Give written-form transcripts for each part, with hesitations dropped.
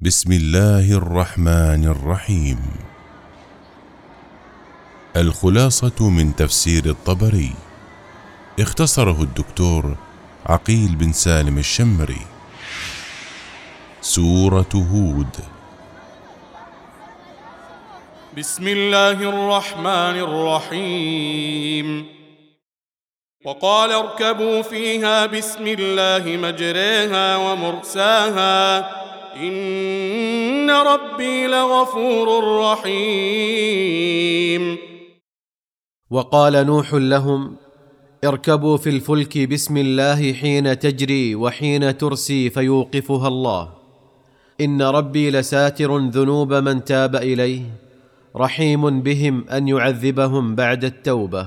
بسم الله الرحمن الرحيم. الخلاصة من تفسير الطبري، اختصره الدكتور عقيل بن سالم الشمري. سورة هود. بسم الله الرحمن الرحيم. وقال اركبوا فيها بسم الله مجريها ومرساها إن ربي لغفور رحيم. وقال نوح لهم اركبوا في الفلك بسم الله حين تجري وحين ترسي فيوقفها الله، إن ربي لساتر ذنوب من تاب إليه رحيم بهم أن يعذبهم بعد التوبة.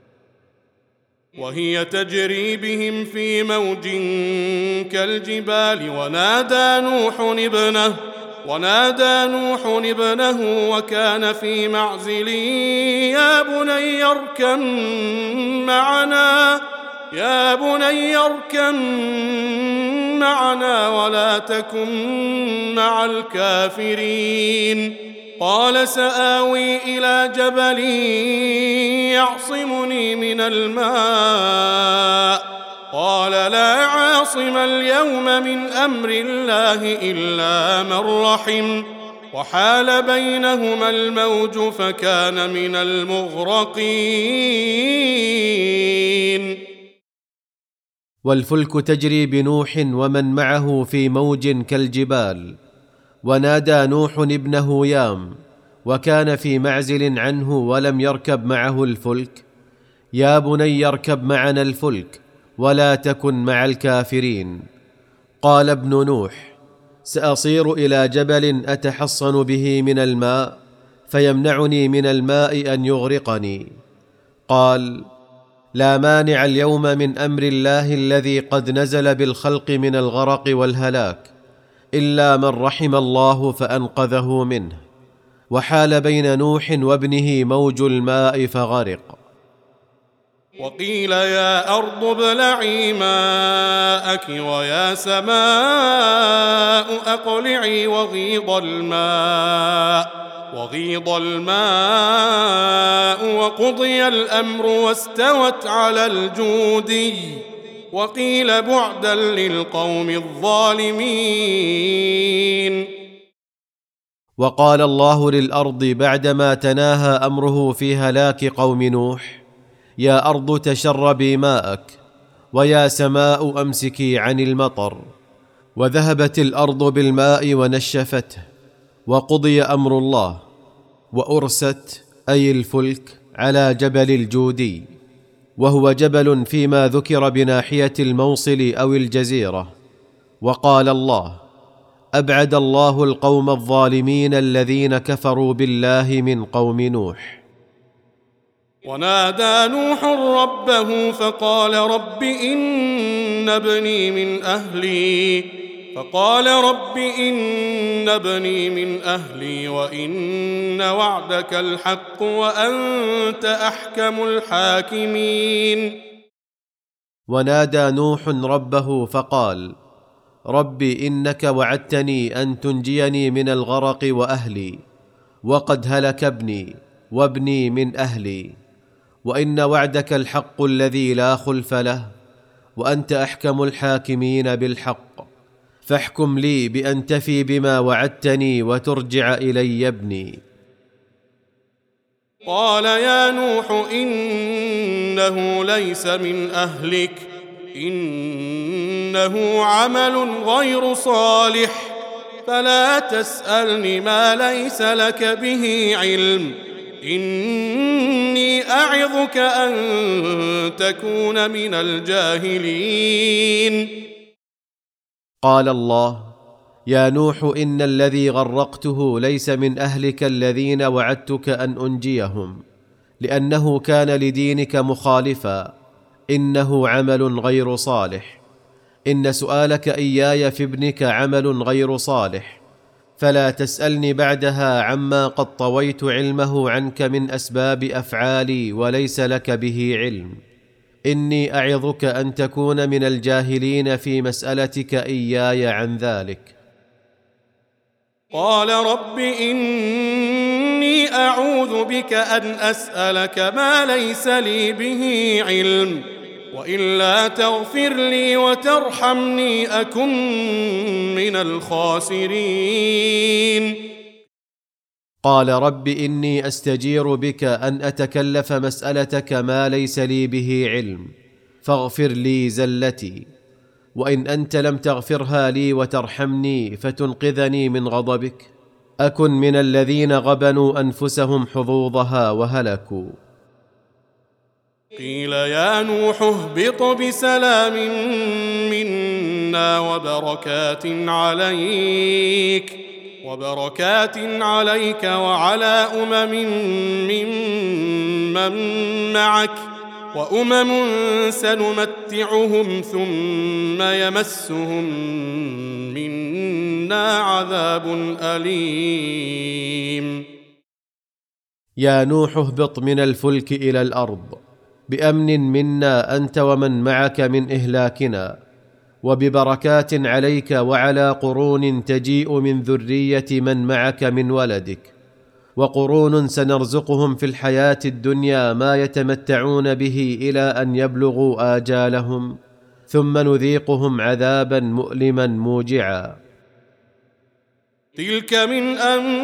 وهي تجري بهم في موج كالجبال ونادى نوح ابنه وكان في معزل يا بني اركم معنا ولا تكن مع الكافرين. قال سآوي إلى جبل يعصمني من الماء قال لا عاصم اليوم من أمر الله إلا من رحم وحال بينهما الموج فكان من المغرقين. والفلك تجري بنوح ومن معه في موج كالجبال، ونادى نوح ابنه يام وكان في معزل عنه ولم يركب معه الفلك يا بني اركب معنا الفلك ولا تكن مع الكافرين. قال ابن نوح سأصير إلى جبل أتحصن به من الماء فيمنعني من الماء أن يغرقني. قال لا مانع اليوم من أمر الله الذي قد نزل بالخلق من الغرق والهلاك إلا من رحم الله فأنقذه منه، وحال بين نوح وابنه موج الماء فغرق. وقيل يا أرض ابلعي ماءك ويا سماء أقلعي وغيض الماء وقضي الأمر واستوت على الجودي وقيل بعدا للقوم الظالمين. وقال الله للأرض بعدما تناهى أمره في هلاك قوم نوح يا أرض تشربي ماءك ويا سماء أمسكي عن المطر، وذهبت الأرض بالماء ونشفته وقضي أمر الله، وأرست أي الفلك على جبل الجودي، وهو جبل فيما ذكر بناحية الموصل أو الجزيرة. وقال الله أبعد الله القوم الظالمين الذين كفروا بالله من قوم نوح. ونادى نوح ربه فقال رب إن ابني من أهلي وإن وعدك الحق وأنت أحكم الحاكمين. ونادى نوح ربه فقال رب إنك وعدتني أن تنجيني من الغرق وأهلي، وقد هلك ابني وابني من أهلي، وإن وعدك الحق الذي لا خلف له وأنت أحكم الحاكمين بالحق، فاحكم لي بأن تفي بما وعدتني وترجع إلي ابني. قال يا نوح إنه ليس من أهلك إنه عمل غير صالح فلا تسألني ما ليس لك به علم إني أعظك أن تكون من الجاهلين. قال الله يا نوح إن الذي غرقته ليس من أهلك الذين وعدتك أن أنجيهم، لأنه كان لدينك مخالفا، إنه عمل غير صالح. إن سؤالك إياي في ابنك عمل غير صالح، فلا تسألني بعدها عما قد طويت علمه عنك من أسباب أفعالي وليس لك به علم. إني أعظك أن تكون من الجاهلين في مسألتك إياي عن ذلك. قال رب إني أعوذ بك أن أسألك ما ليس لي به علم وإلا تغفر لي وترحمني أكن من الخاسرين. قال رب إني أستجير بك أن أتكلف مسألتك ما ليس لي به علم فاغفر لي زلتي، وإن أنت لم تغفرها لي وترحمني فتنقذني من غضبك أكن من الذين غبنوا أنفسهم حظوظها وهلكوا. قيل يا نوح اهبط بسلام منا وبركات عليك وعلى ممن معك وأمم سنمتعهم ثم يمسهم منا عذاب أليم. يا نوح اهبط من الفلك إلى الأرض بأمن منا أنت ومن معك من إهلاكنا، وببركات عليك وعلى قرون تجيء من ذرية من معك من ولدك، وقرون سنرزقهم في الحياة الدنيا ما يتمتعون به إلى أن يبلغوا آجالهم، ثم نذيقهم عذابا مؤلما موجعا. تلك من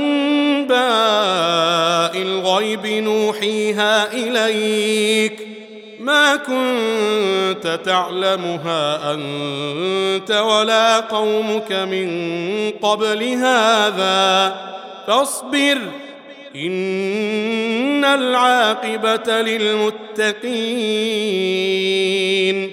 أنباء الغيب نوحيها إليك ما كنت تعلمها أنت ولا قومك من قبل هذا فاصبر إن العاقبة للمتقين.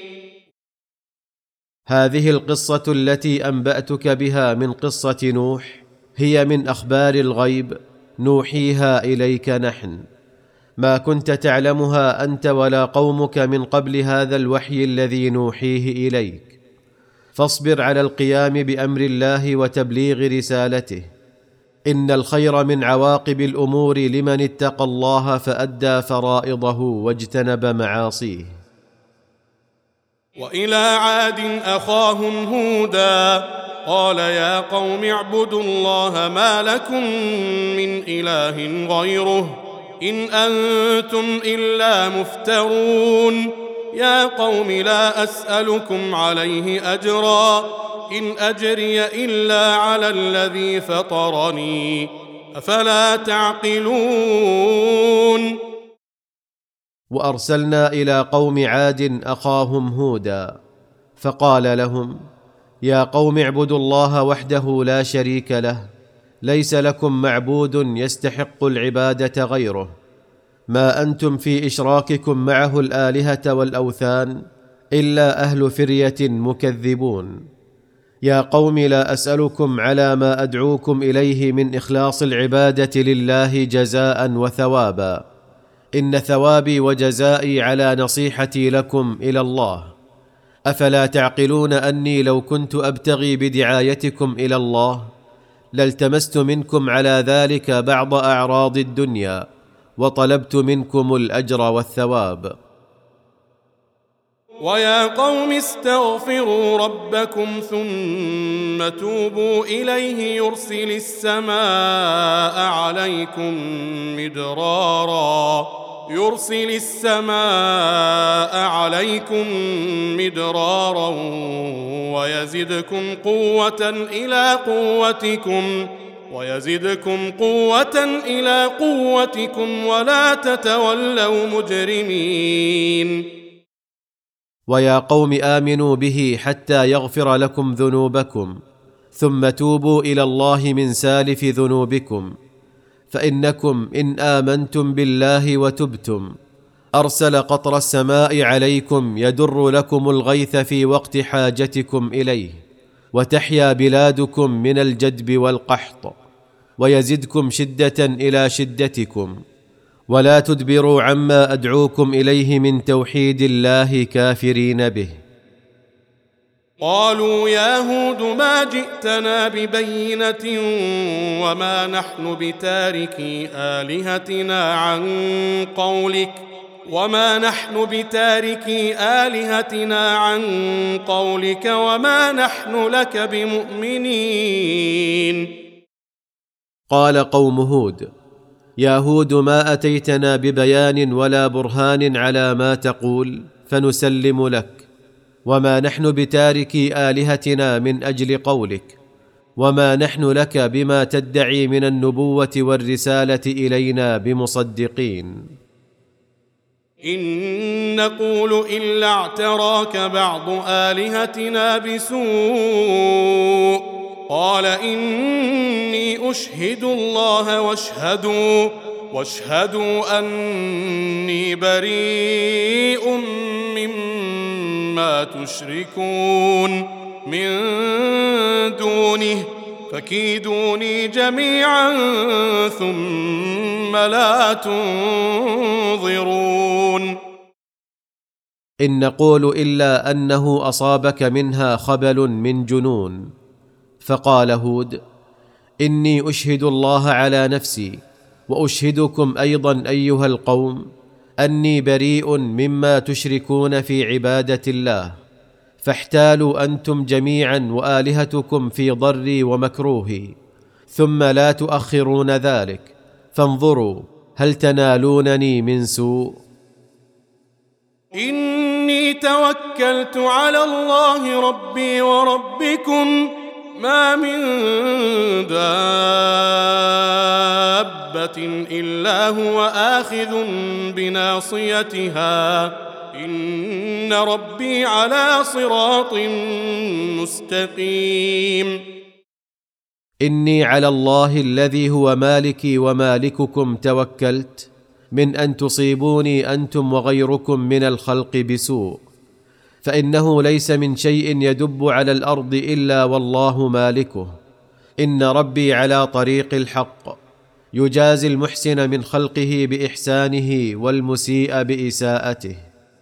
هذه القصة التي أنبأتك بها من قصة نوح هي من أخبار الغيب نوحيها إليك نحن، ما كنت تعلمها أنت ولا قومك من قبل هذا الوحي الذي نوحيه إليك، فاصبر على القيام بأمر الله وتبليغ رسالته، إن الخير من عواقب الأمور لمن اتقى الله فأدى فرائضه واجتنب معاصيه. وإلى عاد أخاهم هودا قال يا قوم اعبدوا الله ما لكم من إله غيره إن أنتم إلا مفترون. يا قوم لا أسألكم عليه أجرا إن أجري إلا على الذي فطرني أفلا تعقلون. وأرسلنا إلى قوم عاد أخاهم هودا فقال لهم يا قوم اعبدوا الله وحده لا شريك له، ليس لكم معبود يستحق العبادة غيره، ما أنتم في إشراككم معه الآلهة والأوثان إلا أهل فرية مكذبون. يا قوم لا أسألكم على ما أدعوكم إليه من إخلاص العبادة لله جزاء وثوابا، إن ثوابي وجزائي على نصيحتي لكم إلى الله. أفلا تعقلون أني لو كنت أبتغي بدعايتكم إلى الله لالتمست منكم على ذلك بعض أعراض الدنيا وطلبت منكم الأجر والثواب. ويا قوم استغفروا ربكم ثم توبوا إليه يرسل السماء عليكم مدرارا ويزدكم قوة إلى قوتكم ولا تتولوا مجرمين. ويا قوم آمنوا به حتى يغفر لكم ذنوبكم ثم توبوا إلى الله من سالف ذنوبكم، فإنكم إن آمنتم بالله وتبتم أرسل قطر السماء عليكم يدر لكم الغيث في وقت حاجتكم إليه، وتحيا بلادكم من الجدب والقحط، ويزدكم شدة إلى شدتكم، ولا تدبروا عما أدعوكم إليه من توحيد الله كافرين به. قالوا يا هود ما جئتنا ببينة وما نحن بتاركي آلهتنا عن قولك وما نحن لك بمؤمنين. قال قوم هود: يا هود، ما أتيتنا ببيان ولا برهان على ما تقول فنسلم لك، وما نحن بتاركي آلهتنا من أجل قولك، وما نحن لك بما تدعي من النبوة والرسالة إلينا بمصدقين. إن نقول إلا اعتراك بعض آلهتنا بسوء، قال إني أشهد الله واشهدوا أني بريء مما تشركون من دونه فكيدوني جميعا ثم لا تنظرون. إن نقول إلا أنه أصابك منها خبل من جنون. فقال هود: إني أشهد الله على نفسي وأشهدكم أيضا أيها القوم أني بريء مما تشركون في عبادة الله، فاحتالوا أنتم جميعا وآلهتكم في ضري ومكروهي، ثم لا تؤخرون ذلك، فانظروا هل تنالونني من سوء. إني توكلت على الله ربي وربكم ما من دابة إلا هو آخذ بناصيتها إن ربي على صراط مستقيم. إني على الله الذي هو مالكي ومالككم توكلت، من أن تصيبوني أنتم وغيركم من الخلق بسوء، فإنه ليس من شيء يدب على الأرض إلا والله مالكه. إن ربي على طريق الحق، يجازي المحسن من خلقه بإحسانه والمسيء بإساءته.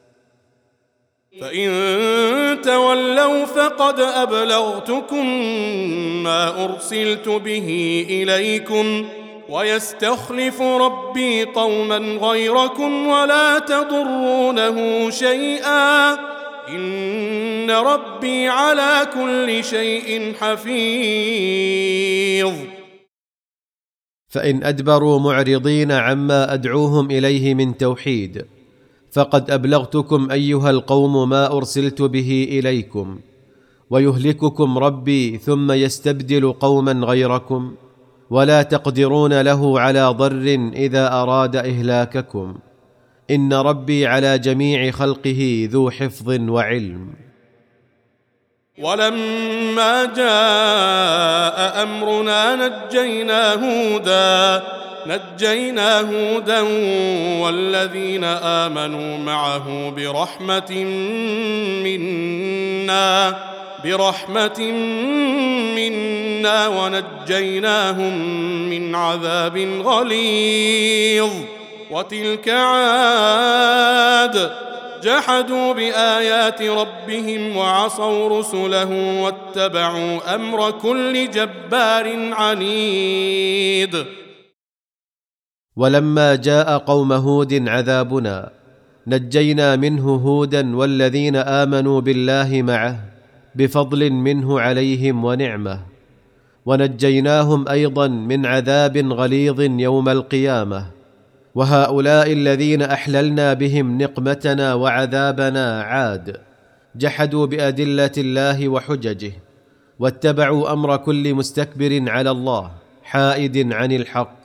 فإن تولوا فقد أبلغتكم ما أرسلت به إليكم، ويستخلف ربي قوما غيركم ولا تضرونه شيئا إن ربي على كل شيء حفيظ. فإن أدبروا معرضين عما أدعوهم إليه من توحيد، فقد أبلغتكم أيها القوم ما أرسلت به إليكم، ويهلككم ربي ثم يستبدل قوما غيركم، ولا تقدرون له على ضر إذا أراد إهلاككم. إن ربي على جميع خلقه ذو حفظ وعلم. ولما جاء أمرنا نجينا هودا والذين آمنوا معه برحمة منا ونجيناهم من عذاب غليظ. وتلك عاد جحدوا بآيات ربهم وعصوا رسله واتبعوا أمر كل جبار عنيد. ولما جاء قوم هود عذابنا نجينا منه هودا والذين آمنوا بالله معه بفضل منه عليهم ونعمة، ونجيناهم أيضا من عذاب غليظ يوم القيامة. وهؤلاء الذين أحللنا بهم نقمتنا وعذابنا عاد جحدوا بأدلة الله وحججه، واتبعوا أمر كل مستكبر على الله حائد عن الحق.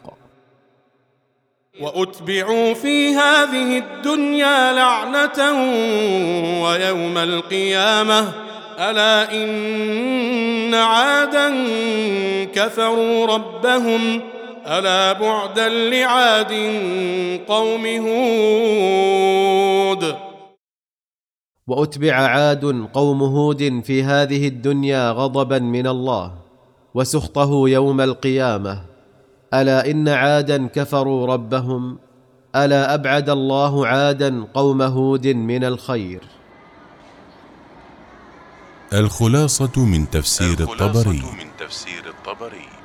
وأتبعوا في هذه الدنيا لعنة ويوم القيامة ألا إن عادا كفروا ربهم ألا بعدا لعاد قوم هود. وأتبع عاد قوم هود في هذه الدنيا غضبا من الله وسخطه يوم القيامة ألا إن عادا كفروا ربهم ألا أبعد الله عادا قوم هود من الخير. الخلاصة من تفسير الطبري.